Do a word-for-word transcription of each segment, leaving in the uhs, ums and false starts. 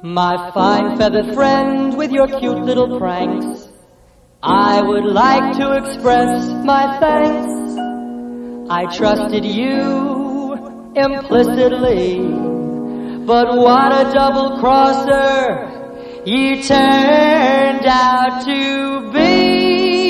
My fine feathered friend with your cute little pranks, I would like to express my thanks. I trusted you implicitly, but what a double crosser you turned out to be.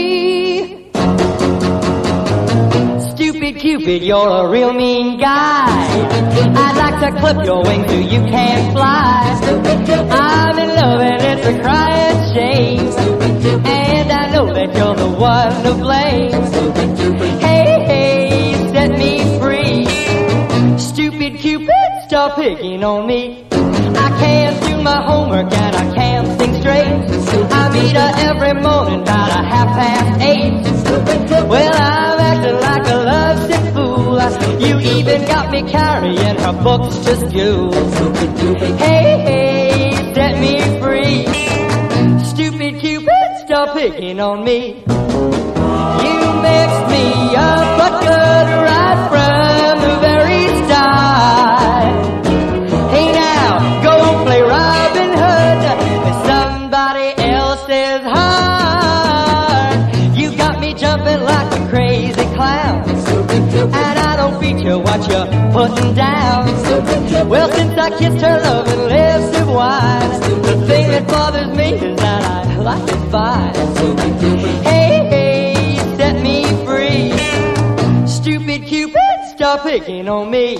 Stupid Cupid, you're a real mean guy. I'd like to clip your wings so you can't fly. I'm in love and it's a crying shame, and I know that you're the one to blame. Hey, hey, set me free. Stupid Cupid, stop picking on me. I can't do my homework and I can't think straight. I meet her every morning about a half past eight. Well, I'm acting like a lovesick fool. You even got me carrying her books to school. Hey, hey, set me free. Stupid Cupid, stop picking on me. You mixed me up but good right from the very start. Hey now, go play Robin Hood with somebody else's heart. You got me jumping like a crazy clown, and I don't feature what you're putting down. Well, since I kissed her loving lips of wine, the thing that bothers me is that I like it fine. Hey, hey, set me free. Stupid Cupid, stop picking on me.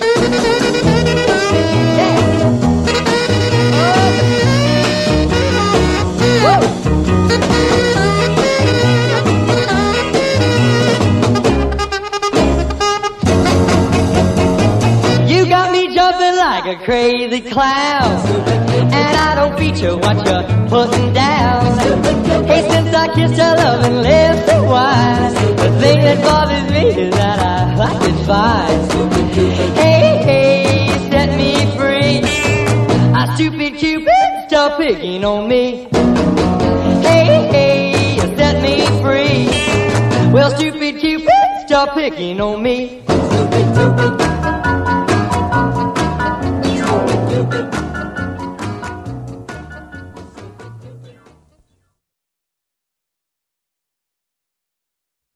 Yeah. You got me jumping like a crazy clown, and I don't feature what you're putting down. Hey, since I kissed her loving lips of wine, the thing that bothers me is that I like it fine. Hey, hey, set me free. Ah, stupid Cupid, stop picking on me. Hey, hey, set me free. Well, stupid Cupid, stop picking on me.